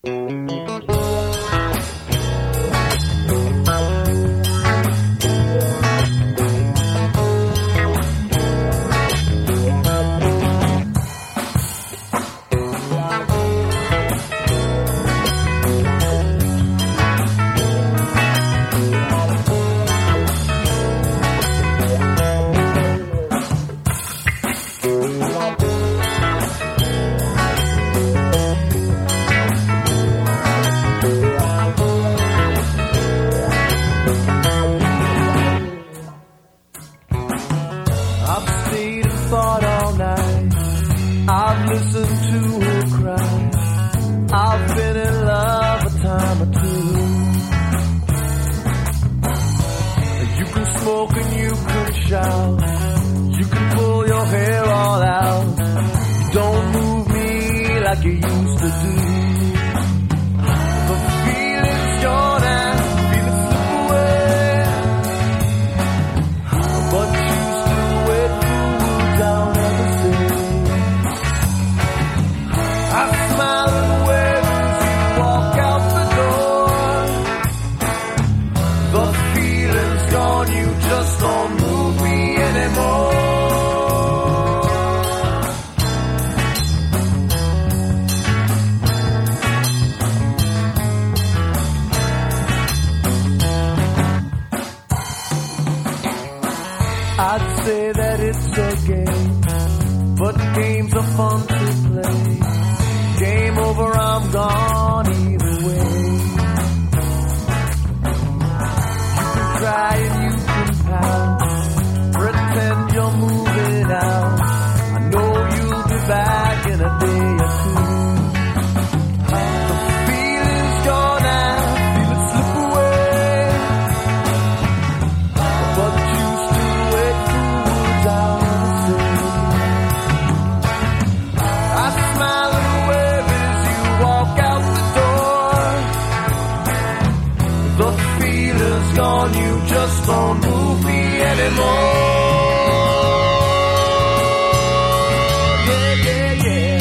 I've listened to her cry. I've been in love a time or two. You can smoke and you can shout. You can pull your hair all out. You don't move me like you used to do. The feeling's gone and feel it slip away. But you still wait cool down at the sea. I smile and wave as you walk out the door. The feeling's gone, you just don't move me anymore. I'd say that it's a game, but games are fun to play. Game over, I'm gone either way. You can cry and you can pout, pretend you're moving out. I know you'll be back in a day or two. The feeling's gone and feel it slip away. But you still wait cool down the sea. I smile and wave as you walk out the door. The feeling's gone, you just don't move me anymore. Yeah, yeah, yeah.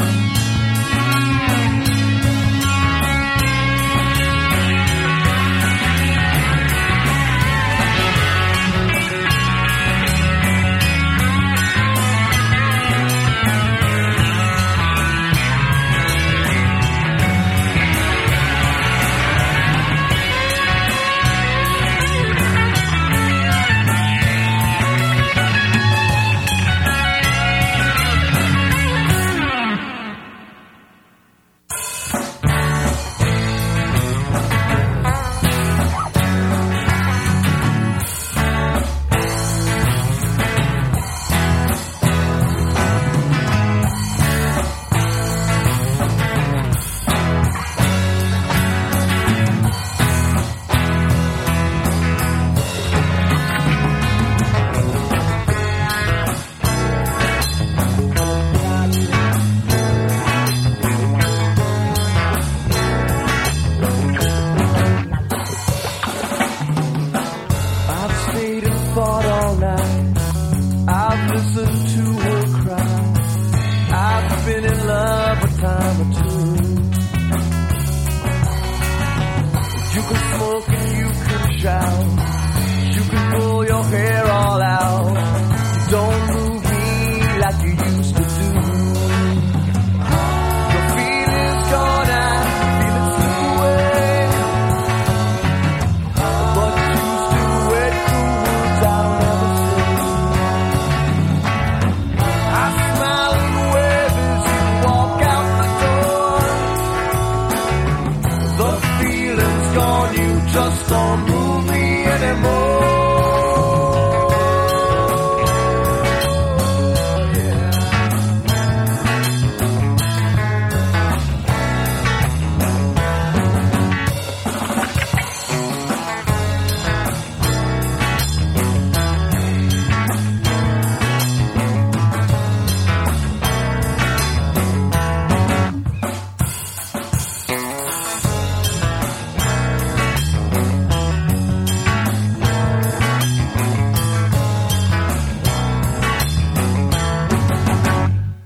Thought all night, I've listened to her cry. I've been in love a time or two. You can smoke and you can shout. You can pull your hair all out. You don't move me like you used to do. The feeling's gone and feel it slip away. But you still wait cool down at the sea. I smile and wave as you walk out the door. The feeling's gone, you just don't move